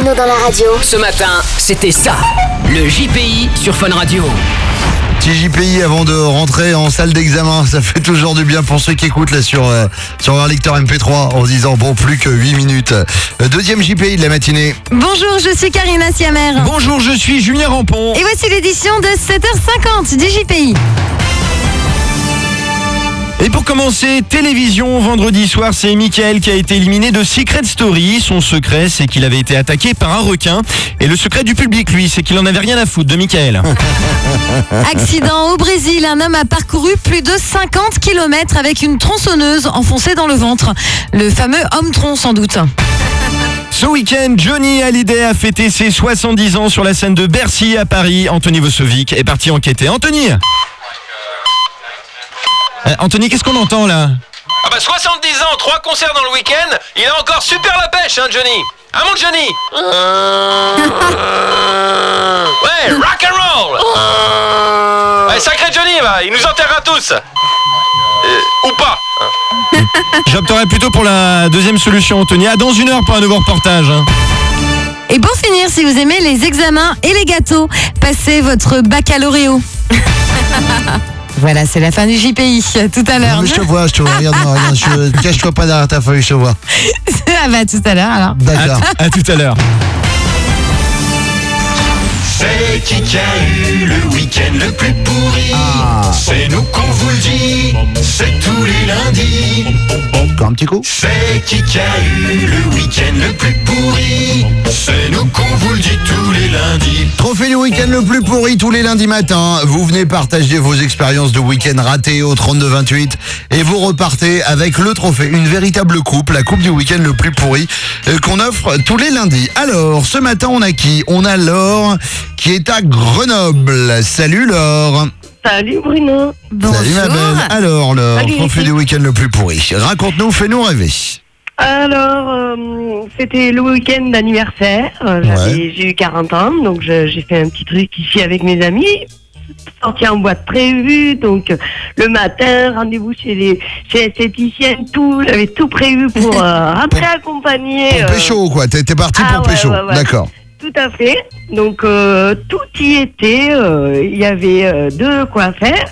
Bruno dans la radio. Ce matin, c'était ça, le JPI sur Fun Radio. Petit JPI avant de rentrer en salle d'examen, ça fait toujours du bien pour ceux qui écoutent là sur leur lecteur MP3 en se disant bon, plus que 8 minutes. Deuxième JPI de la matinée. Bonjour, je suis Karina Siamer. Bonjour, je suis Julien Rampon. Et voici l'édition de 7h50 du JPI. Et pour commencer, télévision, vendredi soir, c'est Mickaël qui a été éliminé de Secret Story. Son secret, c'est qu'il avait été attaqué par un requin. Et le secret du public, lui, c'est qu'il en avait rien à foutre de Mickaël. Accident au Brésil, un homme a parcouru plus de 50 km avec une tronçonneuse enfoncée dans le ventre. Le fameux homme-tronc, sans doute. Ce week-end, Johnny Hallyday a fêté ses 70 ans sur la scène de Bercy à Paris. Anthony Vosovic est parti enquêter. Anthony, qu'est-ce qu'on entend là? Ah bah 70 ans, 3 concerts dans le week-end, il a encore super la pêche, hein, Johnny. Ah mon Johnny. Ouais, rock and roll. Ouais, sacré Johnny, bah, il nous enterrera tous. Ou pas. J'opterais plutôt pour la deuxième solution, Anthony. À dans 1 heure pour un nouveau reportage. Et pour finir, si vous aimez les examens et les gâteaux, passez votre baccalauréat. Voilà, c'est la fin du JPI. Tout à l'heure. Mais je te vois, regarde-moi, cache-toi pas derrière ta feuille, je te vois. Ah bah tout à l'heure alors. D'accord. À tout à l'heure. C'est qui a eu le week-end le plus pourri? C'est nous qu'on vous le dit, c'est tous les lundis. Encore un petit coup. C'est qui a eu le week-end le plus pourri? C'est nous qu'on vous le dit tous les lundis. Trophée du week-end le plus pourri tous les lundis matins. Vous venez partager vos expériences de week-end ratés au 32-28 et vous repartez avec le trophée. Une véritable coupe, la coupe du week-end le plus pourri qu'on offre tous les lundis. Alors, ce matin, on a qui? On a Laure qui est à Grenoble. Salut Laure. Salut Bruno. Bonjour. Salut ma belle. Alors Laure, Salut, trophée du week-end le plus pourri. Raconte-nous, fais-nous rêver. Alors, c'était le week-end d'anniversaire. J'ai eu 40 ans, donc j'ai fait un petit truc ici avec mes amis. Sorti en boîte prévue, donc le matin, rendez-vous chez l'esthéticienne, tout, j'avais tout prévu pour rentrer accompagner. Pour pécho quoi, t'es parti pour pécho, ouais. d'accord. Tout à fait. Donc tout y était. Il y avait de quoi faire.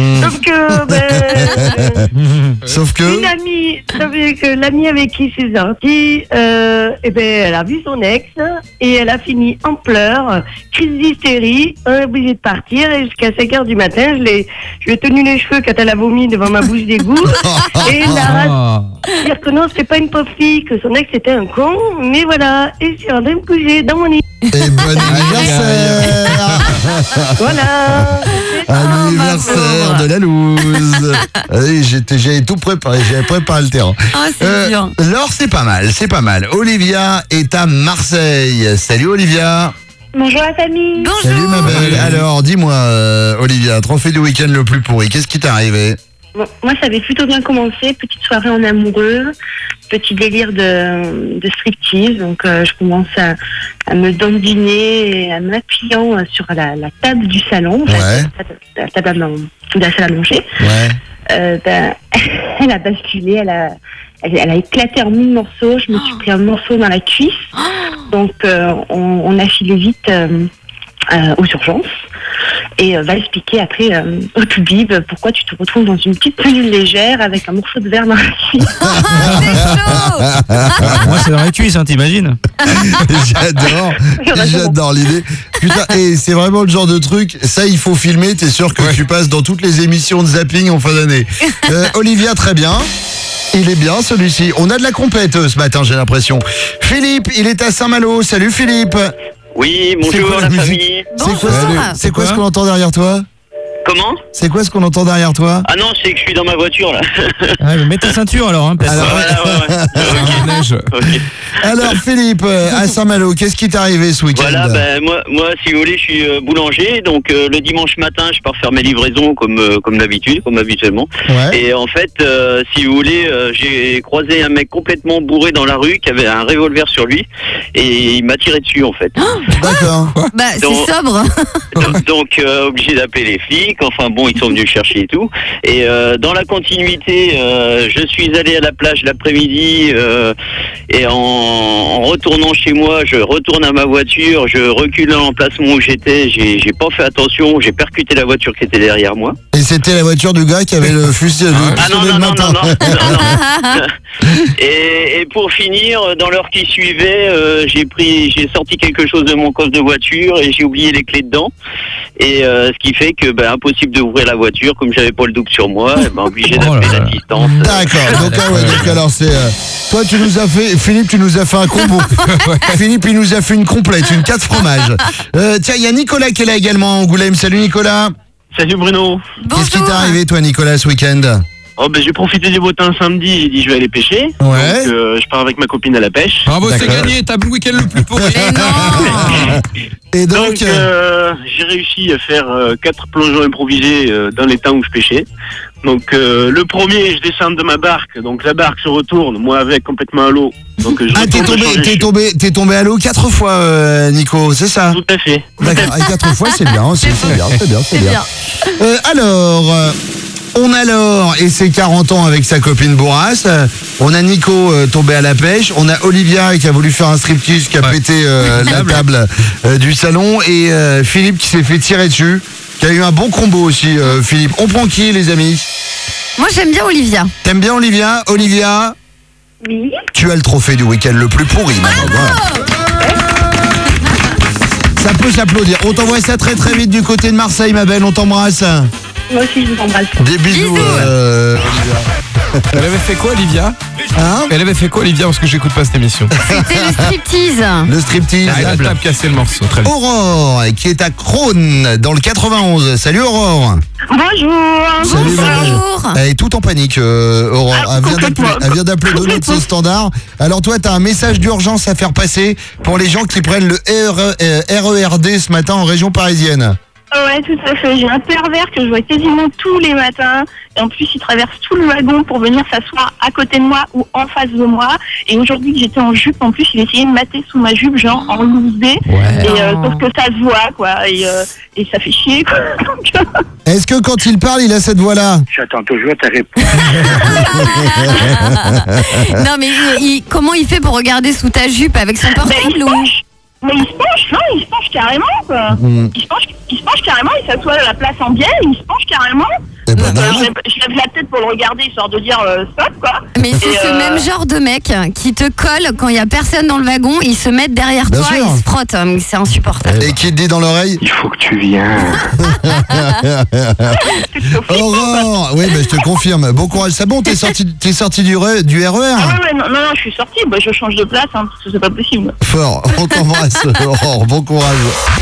Sauf que une amie, l'amie avec qui c'est sorti, elle a vu son ex et elle a fini en pleurs, crise d'hystérie, obligée de partir. Et jusqu'à 5h du matin, je lui ai tenu les cheveux quand elle a vomi devant ma bouche d'égout. Et là, dire que non, c'était pas une pauvre fille, que son ex était un con. Mais voilà, et je suis en train de me coucher dans mon lit. Et bon anniversaire. Voilà. Anniversaire de la loose. Oui, j'avais tout préparé, j'avais préparé le terrain. C'est bien. Laure, c'est pas mal. Olivia est à Marseille. Salut Olivia. Bonjour la famille. Bonjour. Salut ma belle. Alors, dis-moi Olivia, trophée du week-end le plus pourri, qu'est-ce qui t'est arrivé? Bon, moi, ça avait plutôt bien commencé. Petite soirée en amoureux, petit délire de striptease. Donc, je commence à me dandiner et à m'appuyant sur la table du salon, Ouais. la table de la salle à manger. Ouais. Elle a basculé, elle a éclaté en 1000 morceaux. Je me suis pris un morceau dans la cuisse. Donc, on a filé vite aux urgences. Et va expliquer après au tout-bib pourquoi tu te retrouves dans une petite tenue légère avec un morceau de verre dans la cuisse. Moi, c'est dans les cuisses, hein, t'imagines? J'adore l'idée. Putain, et c'est vraiment le genre de truc, ça il faut filmer, t'es sûr que tu passes dans toutes les émissions de zapping en fin d'année. Olivia, très bien. Il est bien celui-ci. On a de la compète ce matin, j'ai l'impression. Philippe, il est à Saint-Malo. Salut Philippe. Oui, bonjour la famille. C'est quoi ce qu'on entend derrière toi? Comment? C'est quoi ce qu'on entend derrière toi? Ah non, c'est que je suis dans ma voiture là. Ah, mais mets ta ceinture alors. Hein, alors, Okay. Alors Philippe, à Saint-Malo, qu'est-ce qui t'est arrivé ce week-end? Voilà, moi si vous voulez, je suis boulanger, donc le dimanche matin, je pars faire mes livraisons comme d'habitude, comme habituellement. Ouais. Et en fait, si vous voulez, j'ai croisé un mec complètement bourré dans la rue qui avait un revolver sur lui et il m'a tiré dessus en fait. D'accord. Bah, c'est sobre. Donc obligé d'appeler les flics. qu'enfin bon, ils sont venus le chercher et tout. Et dans la continuité, je suis allé à la plage l'après-midi et en retournant chez moi, je retourne à ma voiture, je recule dans l'emplacement où j'étais, j'ai pas fait attention, j'ai percuté la voiture qui était derrière moi. Et c'était la voiture du gars qui avait le fusil le matin. Non. Et pour finir, dans l'heure qui suivait, j'ai sorti quelque chose de mon coffre de voiture et j'ai oublié les clés dedans. Et ce qui fait que impossible d'ouvrir la voiture, comme j'avais pas le double sur moi, obligé d'appeler l'assistance. D'accord. Donc alors c'est toi Philippe, tu nous as fait un combo. Philippe, il nous a fait une complète, une 4 fromages. Tiens, il y a Nicolas qui est là également à Angoulême. Salut Nicolas. Salut Bruno. Qu'est-ce qui t'est arrivé toi Nicolas ce week-end? J'ai profité du beau temps samedi, j'ai dit je vais aller pêcher. Ouais. Donc je pars avec ma copine à la pêche. Bravo, c'est gagné, t'as le week-end le plus pourri. Et donc j'ai réussi à faire 4 plongeons improvisés dans les temps où je pêchais. Donc le premier, je descends de ma barque, donc la barque se retourne, moi avec complètement à l'eau. Donc t'es tombé à l'eau 4 fois Nico, c'est ça? Tout à fait. D'accord, et 4 fois c'est bien, c'est bien. On a Laure et ses 40 ans avec sa copine Bourras. On a Nico tombé à la pêche. On a Olivia qui a voulu faire un striptease, qui a pété la table du salon. Et Philippe qui s'est fait tirer dessus, qui a eu un bon combo aussi, Philippe. On prend qui les amis? Moi j'aime bien Olivia. T'aimes bien Olivia? Olivia? Oui. Tu as le trophée du week-end le plus pourri. Ça peut s'applaudir. On t'envoie ça très très vite du côté de Marseille ma belle, on t'embrasse. Moi aussi, je vous embrasse. Des bisous, Olivia. Elle avait fait quoi, Olivia? Hein? Elle avait fait quoi, Olivia? Parce que j'écoute pas cette émission. C'était le striptease. Le striptease. Elle a tape cassé le morceau. Très bien. Aurore, qui est à Crône, dans le 91. Salut Aurore. Bonjour. Salut Aurore. Elle est toute en panique, Aurore. Elle vient d'appeler de notre standard. Alors toi, t'as un message d'urgence à faire passer pour les gens qui prennent le RERD ce matin en région parisienne. Ouais, tout à fait. J'ai un pervers que je vois quasiment tous les matins. Et en plus, il traverse tout le wagon pour venir s'asseoir à côté de moi ou en face de moi. Et aujourd'hui, que j'étais en jupe, en plus, il essayait de mater sous ma jupe, genre en loose B. Ouais. Et sauf que ça se voit, quoi. Et ça fait chier, quoi. Est-ce que quand il parle, il a cette voix-là? J'attends toujours ta réponse. Non, mais comment il fait pour regarder sous ta jupe avec son portable ou... Mais il se penche carrément, quoi. Il se penche carrément, il s'assoit à la place en bielle, il se penche carrément. Je lève la tête pour le regarder, histoire de dire stop, quoi. Mais c'est ce même genre de mec qui te colle quand il n'y a personne dans le wagon, ils se mettent derrière toi et ils se frottent. C'est insupportable. Et qui te dit dans l'oreille? Il faut que tu viennes. Aurore, oui, je te confirme. Bon courage. C'est bon, t'es sorti du RER? Ah ouais, non, je suis sortie. Je change de place, parce que c'est pas possible. Fort. On t'embrasse, Aurore. Bon courage.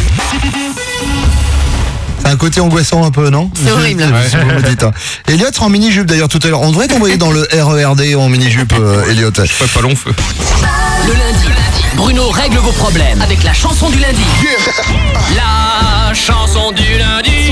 C'est un côté angoissant un peu, non? C'est horrible. Elliot sera en mini-jupe d'ailleurs tout à l'heure. On devrait t'envoyer dans le RERD en mini-jupe, Elliot. Pas long feu. Le lundi, Bruno règle vos problèmes avec la chanson du lundi. La chanson du lundi.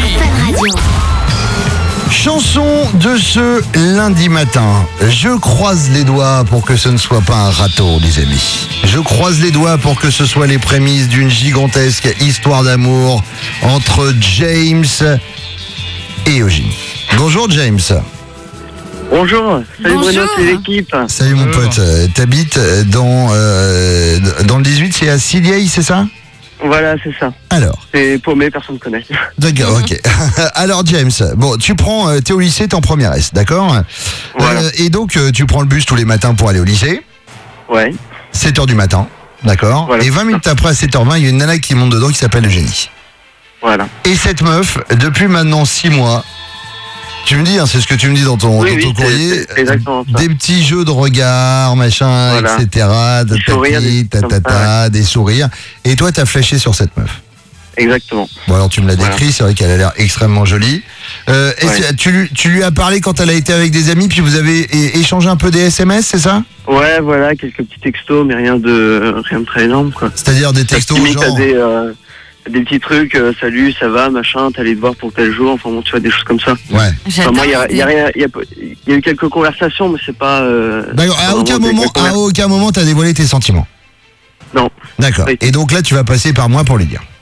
Chanson de ce lundi matin. Je croise les doigts pour que ce ne soit pas un râteau, les amis. Je croise les doigts pour que ce soit les prémices d'une gigantesque histoire d'amour entre James et Eugénie. Bonjour James. Bonjour. Salut Bruno, c'est l'équipe. Salut mon pote. T'habites dans le 18, c'est à Siliey, c'est ça? Voilà, c'est ça. Alors. C'est paumé, personne ne connaît. D'accord, ok. Alors James, bon, t'es au lycée, t'es en première S, d'accord? Voilà. Et donc tu prends le bus tous les matins pour aller au lycée. Ouais. 7h du matin, d'accord? Voilà. Et 20 minutes après, à 7h20, il y a une nana qui monte dedans qui s'appelle Eugénie. Voilà. Et cette meuf, depuis maintenant 6 mois, tu me dis, c'est ce que tu me dis dans ton courrier, c'est exactement ça. Des petits jeux de regard, machin, voilà. etc. Des sourires, des sourires. Et toi, t'as flashé sur cette meuf. Exactement. Bon, alors tu me l'as décrit, c'est vrai qu'elle a l'air extrêmement jolie. Tu lui as parlé quand elle a été avec des amis, puis vous avez échangé un peu des SMS, c'est ça? Ouais, voilà, quelques petits textos, mais rien de très énorme, quoi. C'est-à-dire des textos limite, genre... des petits trucs, salut, ça va, machin, t'allais te voir pour tel jour, enfin bon, tu vois, des choses comme ça. Ouais. Enfin, moi, il y a eu quelques conversations, mais c'est pas... D'accord, à aucun moment t'as dévoilé tes sentiments? Non. D'accord. Oui. Et donc là, tu vas passer par moi pour lui dire?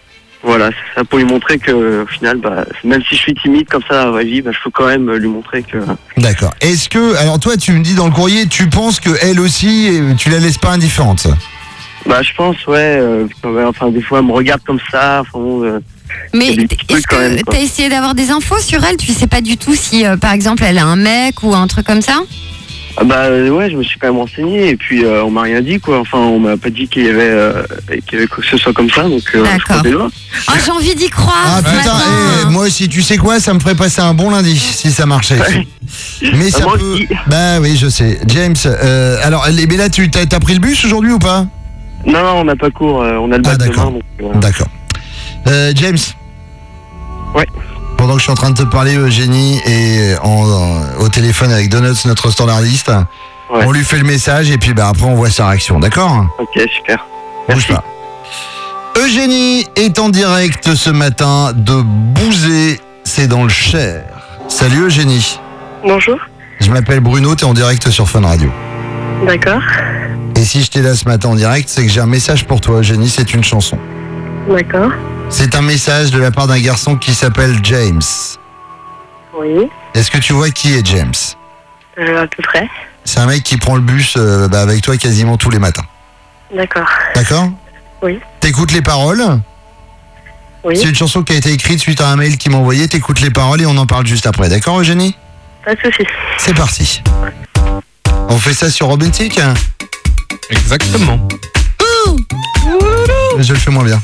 Voilà, c'est ça, pour lui montrer que, au final, même si je suis timide comme ça dans la vraie vie, je peux quand même lui montrer que... D'accord. Est-ce que, alors toi, tu me dis dans le courrier, tu penses que elle aussi, tu la laisses pas indifférente? Je pense, ouais. Enfin, des fois, elle me regarde comme ça. Mais est-ce que t'as essayé d'avoir des infos sur elle? Tu sais pas du tout si, par exemple, elle a un mec ou un truc comme ça? Ouais, je me suis quand même renseigné et puis on m'a rien dit, quoi. Enfin, on m'a pas dit qu'il y avait quoi que ce soit comme ça, donc je crois des doigts. Ah, j'ai envie d'y croire. Ah putain, moi aussi, tu sais quoi, ça me ferait passer un bon lundi si ça marchait. Mais ça moi peut. aussi. Bah oui, je sais. James, alors, mais là, t'as pris le bus aujourd'hui ou pas? Non, on n'a pas cours, on a le bac demain. Donc, voilà. D'accord. James. Ouais. Pendant que je suis en train de te parler, Eugénie est au téléphone avec Donuts, notre standardiste. Ouais. On lui fait le message et puis après on voit sa réaction, d'accord? Ok, super. Bouge pas. Eugénie est en direct ce matin de Bouzé, c'est dans le Cher. Salut Eugénie. Bonjour. Je m'appelle Bruno, t'es en direct sur Fun Radio. D'accord. Et si je t'ai là ce matin en direct, c'est que j'ai un message pour toi, Eugénie, c'est une chanson. D'accord. C'est un message de la part d'un garçon qui s'appelle James. Oui. Est-ce que tu vois qui est James? À peu près. C'est un mec qui prend le bus avec toi quasiment tous les matins. D'accord. D'accord? Oui. T'écoutes les paroles? Oui. C'est une chanson qui a été écrite suite à un mail qu'il m'a envoyé. T'écoutes les paroles et on en parle juste après. D'accord, Eugénie? Pas de soucis. C'est parti. On fait ça sur Romantic? Exactement. Je le fais moins bien.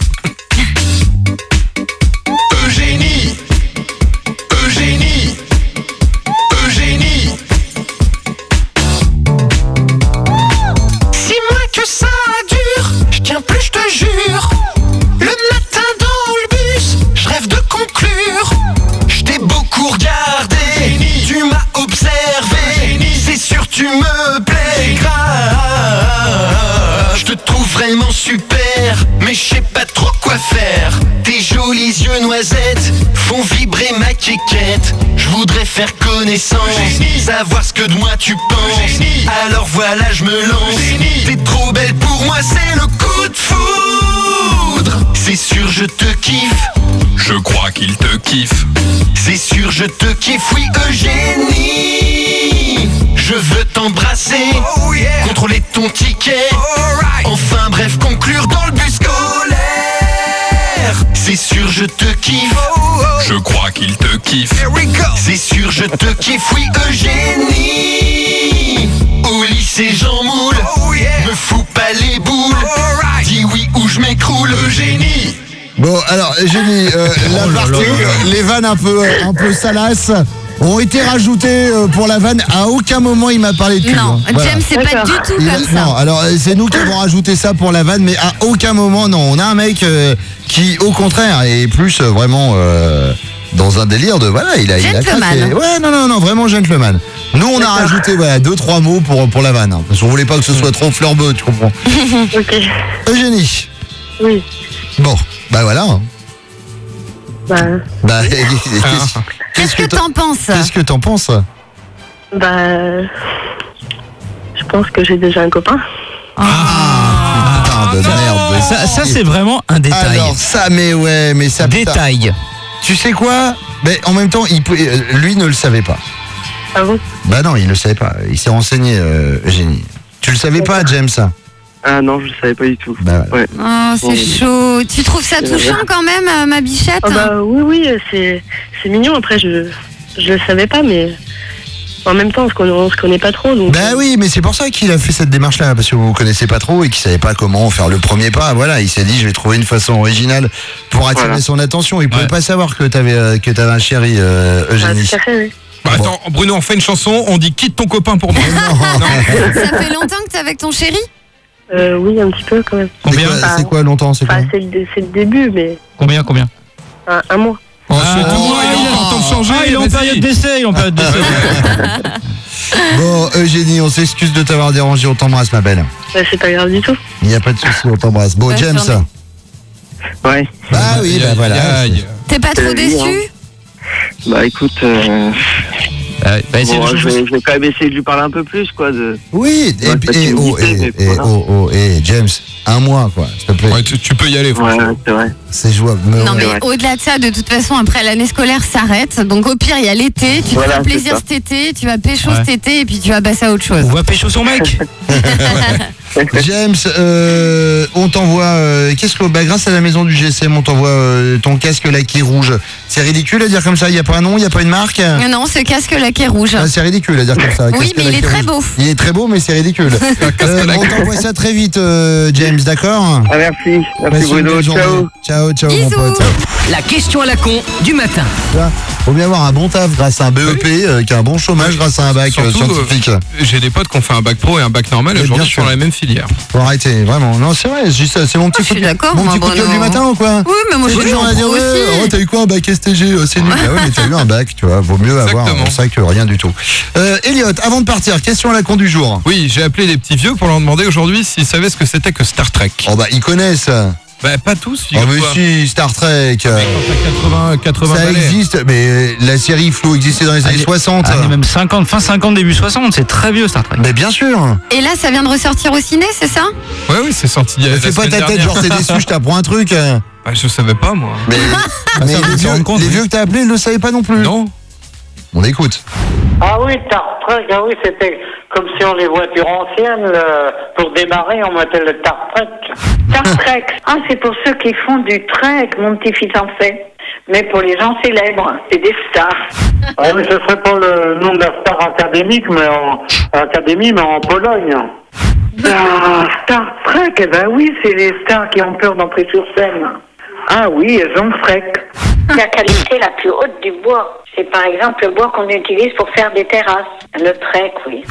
Eugénie, Eugénie, Eugénie. 6 mois que ça dure, je tiens plus, je te jure. Le matin dans le bus, je rêve de conclure. Je t'ai beaucoup regardé, tu m'as observé. C'est sûr tu me plais grave. Je te trouve vraiment super, mais je sais pas trop quoi faire. Tes jolis yeux noisettes font vibrer ma quiquette. Je voudrais faire connaissance, savoir ce que de moi tu penses. Alors voilà, je me lance. T'es trop belle pour moi, c'est le coup de foudre. C'est sûr, je te kiffe. Je crois qu'il te kiffe. C'est sûr, je te kiffe, oui, Eugénie. Je veux t'embrasser, contrôler ton ticket. Enfin bref, conclure dans le bus scolaire. C'est sûr, je te kiffe. Je crois qu'il te kiffe. C'est sûr, je te kiffe, oui, Eugénie. Au lycée, j'en moule. Me fous pas les boules. Dis oui ou je m'écroule, Eugénie. Bon, alors, Eugénie, la partie, les vannes un peu salaces ont été rajoutées pour la vanne. À aucun moment il m'a parlé de cul. Non, Voilà. James, c'est pas du tout comme ça. Non, alors c'est nous qui avons rajouté ça pour la vanne, mais à aucun moment, non. On a un mec qui, au contraire, est plus vraiment dans un délire de voilà, il a Gentleman. Ouais, non, vraiment gentleman. Nous, on a rajouté 2-3 mots pour la vanne, hein, parce qu'on voulait pas que ce soit trop fleurbeux, tu comprends? Ok. Eugénie. Oui. Bon, voilà. Hein. Qu'est-ce que t'en penses? Qu'est-ce que t'en penses? Je pense que j'ai déjà un copain. Putain de merde. Ça c'est vraiment un détail. Alors ça, mais ça... Détail. Putain. Tu sais quoi? Mais en même temps, lui ne le savait pas. Ah bon? Bah non, il ne le savait pas. Il s'est renseigné, Eugénie. Tu le savais pas, James? Ah non, je le savais pas du tout. Bah, ouais. Oh, c'est chaud. Tu trouves ça touchant quand même, ma bichette? Oui, c'est mignon. Après, je le savais pas, mais en même temps, on se connaît pas trop. Donc... Bah oui, mais c'est pour ça qu'il a fait cette démarche-là, parce que vous vous connaissez pas trop et qu'il savait pas comment faire le premier pas. Voilà, il s'est dit, je vais trouver une façon originale pour attirer son attention. Il pouvait pas savoir que t'avais un chéri, Eugénie. tout à fait, oui. Attends, Bruno, on fait une chanson, on dit quitte ton copain pour moi. Ça fait longtemps que t'es avec ton chéri? Oui, un petit peu quand même. Combien? C'est quoi longtemps? C'est quoi? C'est le début, mais Combien? un mois. Oh, c'est tout, il est encore temps de changer. Il est en période d'essai, Bon, Eugénie, on s'excuse de t'avoir dérangé, on t'embrasse, ma belle. C'est pas grave du tout. Il n'y a pas de souci, on t'embrasse. Bon, James. Ouais. Bah oui, voilà. T'es pas trop déçu? Écoute, Je vais quand même essayer de lui parler un peu plus, quoi. Oui, James, un mois, quoi, s'il te plaît. Ouais, tu peux y aller, franchement. Ouais, c'est vrai. C'est jouable. Non, mais au-delà de ça, de toute façon, après l'année scolaire s'arrête. Donc au pire, il y a l'été. Tu feras plaisir cet été, tu vas pécho cet été et puis tu vas passer à autre chose. On va pécho son mec. James, on t'envoie. Grâce à la maison du GSM, on t'envoie ton casque laqué rouge. C'est ridicule à dire comme ça. Il n'y a pas un nom, il n'y a pas une marque. Non, ce casque laqué rouge. Ah, c'est ridicule à dire comme ça. Oui, mais il est très beau. Il est très beau, mais c'est ridicule. On t'envoie ça très vite, James, d'accord? Ah, merci. Merci Bruno. Ciao, Bisous. mon pote. La question à la con du matin. Faut bien avoir un bon taf grâce à un BEP, qu'un bon chômage grâce à un bac scientifique. J'ai des potes qui ont fait un bac pro et un bac normal et aujourd'hui ils sont dans la même filière. Faut arrêter, vraiment. Non, c'est vrai, c'est mon petit coup de gueule du matin ou quoi? Oui, mais moi je suis à dire, t'as eu quoi un bac STG? C'est nul. Ah ouais, mais t'as eu un bac, tu vois. Vaut mieux avoir ça que rien du tout. Elliot, avant de partir, question à la con du jour. Oui, j'ai appelé les petits vieux pour leur demander aujourd'hui s'ils savaient ce que c'était que Star Trek. Oh bah, ils connaissent. Bah pas tous. Oh mais si, Star Trek. Mais quand 80 ça existe, mais la série Flo existait dans les années 60. Même 50, fin 50, début 60, c'est très vieux Star Trek. Mais bien sûr. Et là, ça vient de ressortir au ciné, c'est ça? Oui, c'est sorti. Fais pas ta tête, genre t'es déçu, je t'apprends un truc. Bah, je savais pas moi. Mais les vieux que t'as appelés, ils le savaient pas non plus. Non. On écoute. Ah oui, Star Trek, ah oui, c'était comme sur les voitures anciennes, pour démarrer, on mettait le Star Trek. Star Trek. Ah, c'est pour ceux qui font du trek, mon petit-fils en fait. Mais pour les gens célèbres, c'est des stars. Ah oui, ce serait pas le nom de la star académique, mais en Pologne. Star Trek, eh ben oui, c'est les stars qui ont peur d'entrer sur scène. Ah oui, elles ont Trek. La qualité la plus haute du bois, c'est par exemple le bois qu'on utilise pour faire des terrasses. Le trek, oui.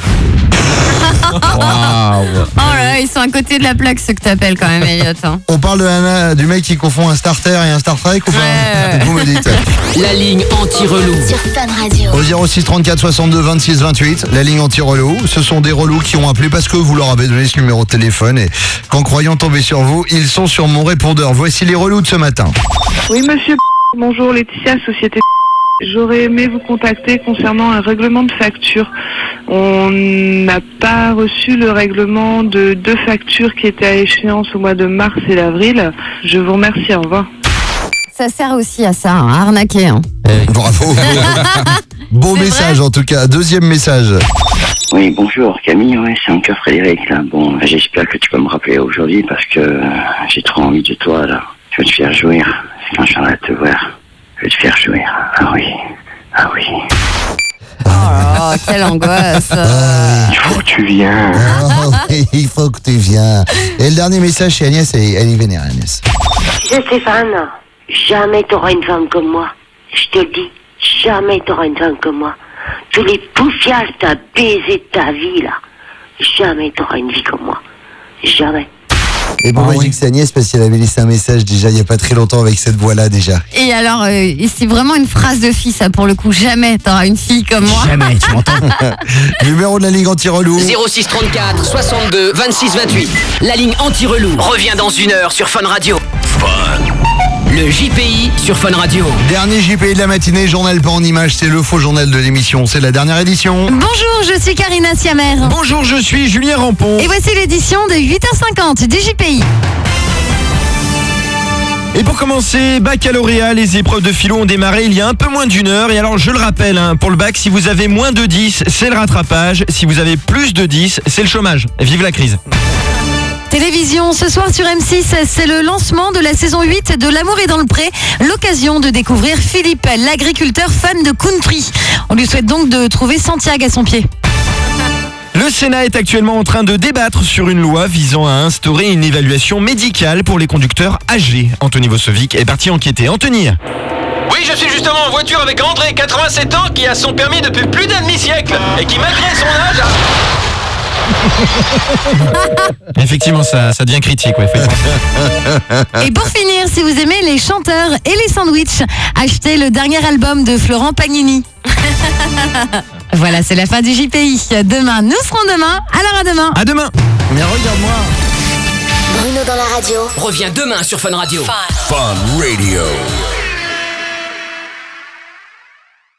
Wow. Oh là, ils sont à côté de la plaque, ceux que t'appelles quand même, Elliot. On parle du mec qui confond un starter et un Star Trek ou pas? Vous me dites. La ligne anti-relou. Sur Fun Radio. Au 06 34 62 26 28, la ligne anti-relou. Ce sont des relous qui ont appelé parce que vous leur avez donné ce numéro de téléphone et qu'en croyant tomber sur vous, ils sont sur mon répondeur. Voici les relous de ce matin. Oui, monsieur. Bonjour, Laetitia, société. J'aurais aimé vous contacter concernant un règlement de facture. On n'a pas reçu le règlement de 2 factures qui étaient à échéance au mois de mars et d'avril. Je vous remercie, au revoir. Ça sert aussi à ça, à arnaquer. Hein. Bravo. Beau message en tout cas. Deuxième message. Oui, bonjour Camille, ouais, c'est encore Frédéric là. Bon, j'espère que tu peux me rappeler aujourd'hui parce que j'ai trop envie de toi là. Je veux te faire jouir. C'est quand je viendrai te voir. Je vais te faire jouir. Ah oui. Ah oui. Oh, quelle angoisse. Il faut que tu viennes. Oh, il faut que tu viennes. Et le dernier message chez Agnès, elle est vénère, Agnès. Tu sais, Stéphane, jamais t'auras une femme comme moi. Je te le dis, jamais t'auras une femme comme moi. Tous les poufiages t'as baisé ta vie, là. Jamais t'auras une vie comme moi. Jamais. Et pour moi, je dis que c'est Agnès parce qu'elle avait laissé un message déjà il n'y a pas très longtemps avec cette voix-là déjà. Et alors, c'est vraiment une phrase de fille, ça, pour le coup. Jamais t'auras une fille comme moi. Jamais, tu m'entends? Numéro de la ligne anti-relou. 06 34 62 26 28. La ligne anti-relou revient dans 1 heure sur Fun Radio. Le JPI sur Fun Radio. Dernier JPI de la matinée, journal pas en images, c'est le faux journal de l'émission, c'est la dernière édition. Bonjour, je suis Karina Siamer. Bonjour, je suis Julien Rampon. Et voici l'édition de 8h50 du JPI. Et pour commencer, baccalauréat, les épreuves de philo ont démarré il y a un peu moins d'1 heure. Et alors je le rappelle, pour le bac, si vous avez moins de 10, c'est le rattrapage. Si vous avez plus de 10, c'est le chômage. Vive la crise. Télévision, ce soir sur M6, c'est le lancement de la saison 8 de L'amour est dans le pré. L'occasion de découvrir Philippe, l'agriculteur fan de country. On lui souhaite donc de trouver Santiago à son pied. Le Sénat est actuellement en train de débattre sur une loi visant à instaurer une évaluation médicale pour les conducteurs âgés. Anthony Vosovic est parti enquêter. Anthony. Oui, je suis justement en voiture avec André, 87 ans, qui a son permis depuis plus d'un demi-siècle et qui, malgré son âge, Effectivement, ça devient critique. Ouais, faut y penser. Et pour finir, si vous aimez les chanteurs et les sandwichs, achetez le dernier album de Florent Pagnini. Voilà, c'est la fin du JPI. Demain, nous serons demain. Alors à demain. À demain. Mais regarde-moi. Bruno dans la radio. Reviens demain sur Fun Radio. Fun. Fun Radio.